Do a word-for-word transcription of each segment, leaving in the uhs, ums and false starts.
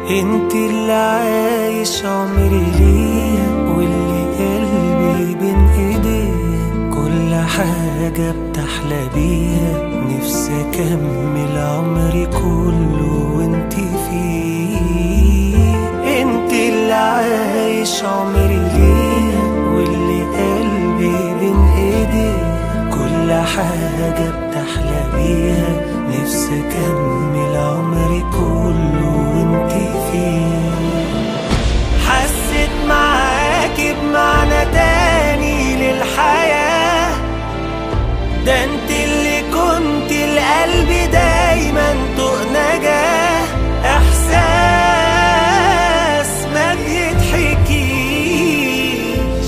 انت اللي عايش عمري ليا، واللي قلبي بين ايديا، كل حاجة بتحلى بيها، نفسي اكمل عمري كله وانت فيه. انت اللي عايش عمري ليا، واللي قلبي بين ايديا، كل حاجة بتحلى بيها، نفسي اكمل عمري كله وانت فيه. حسيت معاكي بمعنى تاني للحياة، ده انت اللي كنت لقلبي دايما طوق نجاة، احساس ما بيتحكيش.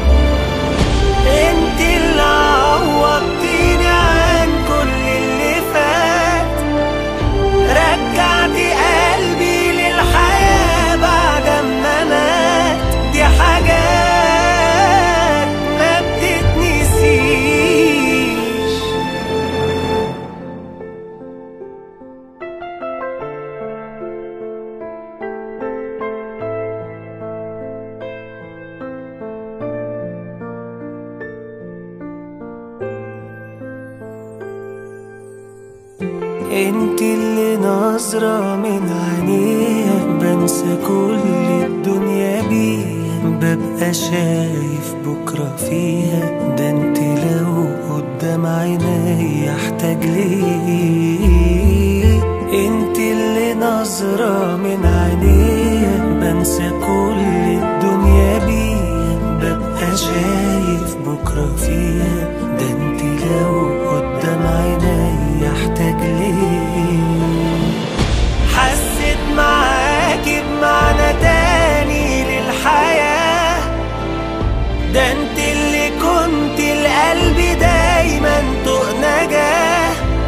انت اللي عوضتيني عن كل اللي فات، رجعتي قلبي للحياة بعد ما مات، دي حاجات ما بتتنسيش. انت اللي نظرة من عينيها بنسى كل الدنيا بيها، ببقى شايف بكرة فيها، ده انت لو قدام عيني احتاج ليه. انت اللي نظرة من عينيها بنسى كل الدنيا بيها، ببقى شايف بكرة فيها، ده انت لو قدام عيني احتاج ليه. حسيت معاكي بمعنى تاني للحياة، ده انت اللي كنت لقلبي دايما طوق نجاة،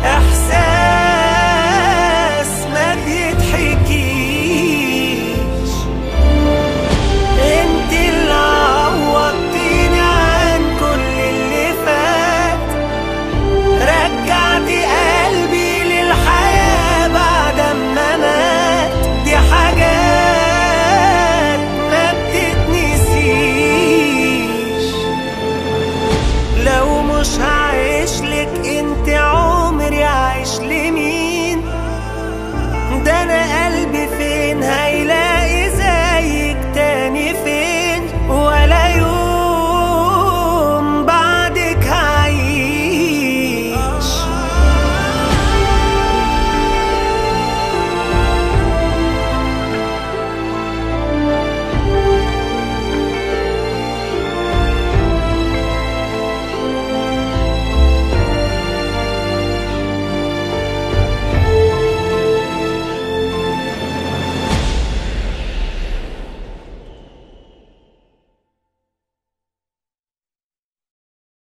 احساس ما بيتحكيش. انت اللي عوضتيني عن كل اللي فات، رجعتي قلبي للحياة بعد ما مات، دي حاجات ما بتتنسيش. لو مش هعيش لك انت عمري عايش لمين؟ ده انا قلبي فين هي